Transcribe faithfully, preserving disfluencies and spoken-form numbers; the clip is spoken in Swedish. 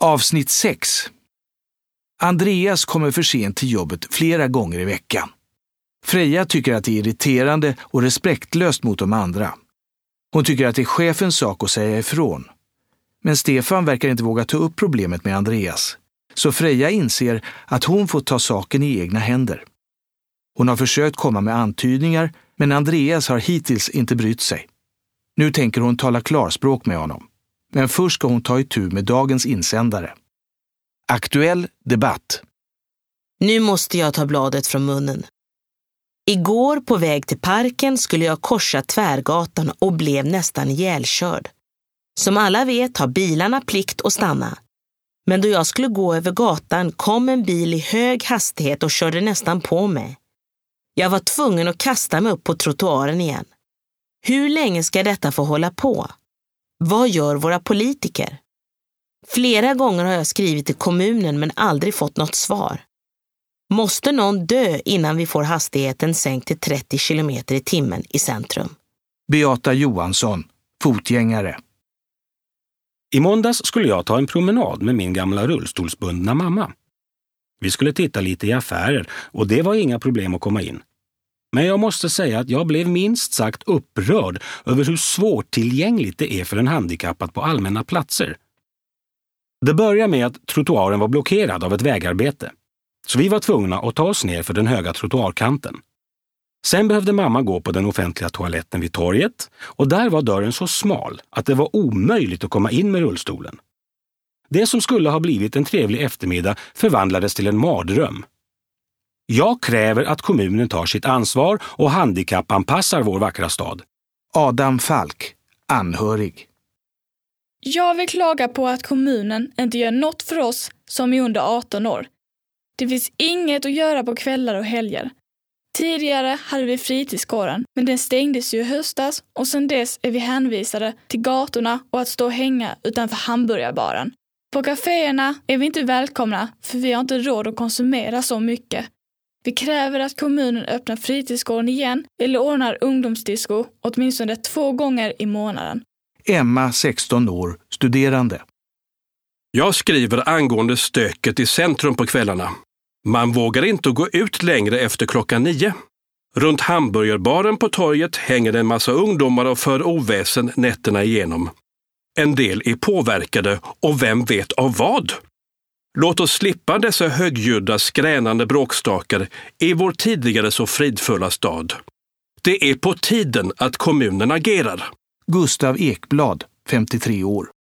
Avsnitt sex. Andreas kommer för sent till jobbet flera gånger i veckan. Freja tycker att det är irriterande och respektlöst mot de andra. Hon tycker att det är chefens sak att säga ifrån. Men Stefan verkar inte våga ta upp problemet med Andreas. Så Freja inser att hon får ta saken i egna händer. Hon har försökt komma med antydningar, men Andreas har hittills inte brytt sig. Nu tänker hon tala klarspråk med honom. Men först ska hon ta itu med dagens insändare. Aktuell debatt. Nu måste jag ta bladet från munnen. Igår på väg till parken skulle jag korsa Tvärgatan och blev nästan ihjälkörd. Som alla vet har bilarna plikt att stanna. Men då jag skulle gå över gatan kom en bil i hög hastighet och körde nästan på mig. Jag var tvungen att kasta mig upp på trottoaren igen. Hur länge ska detta få hålla på? Vad gör våra politiker? Flera gånger har jag skrivit till kommunen men aldrig fått något svar. Måste någon dö innan vi får hastigheten sänkt till trettio kilometer i timmen i centrum? Beata Johansson, fotgängare. I måndags skulle jag ta en promenad med min gamla rullstolsbundna mamma. Vi skulle titta lite i affärer och det var inga problem att komma in. Men jag måste säga att jag blev minst sagt upprörd över hur svårtillgängligt det är för en handikappad på allmänna platser. Det börjar med att trottoaren var blockerad av ett vägarbete. Så vi var tvungna att ta oss ner för den höga trottoarkanten. Sen behövde mamma gå på den offentliga toaletten vid torget och där var dörren så smal att det var omöjligt att komma in med rullstolen. Det som skulle ha blivit en trevlig eftermiddag förvandlades till en mardröm. Jag kräver att kommunen tar sitt ansvar och handikappanpassar vår vackra stad. Adam Falk, anhörig. Jag vill klaga på att kommunen inte gör något för oss som är under arton år. Det finns inget att göra på kvällar och helger. Tidigare hade vi fritidsgården, men den stängdes ju i höstas och sedan dess är vi hänvisade till gatorna och att stå och hänga utanför hamburgarbaren. På kaféerna är vi inte välkomna för vi har inte råd att konsumera så mycket. Vi kräver att kommunen öppnar fritidsgården igen eller ordnar ungdomsdisco åtminstone två gånger i månaden. Emma, sexton år, studerande. Jag skriver angående stöket i centrum på kvällarna. Man vågar inte gå ut längre efter klockan nio. Runt hamburgarbaren på torget hänger en massa ungdomar och för oväsen nätterna igenom. En del är påverkade och vem vet av vad? Låt oss slippa dessa högljudda skränande bråkstakar i vår tidigare så fridfulla stad. Det är på tiden att kommunen agerar. Gustav Ekblad, femtiotre år.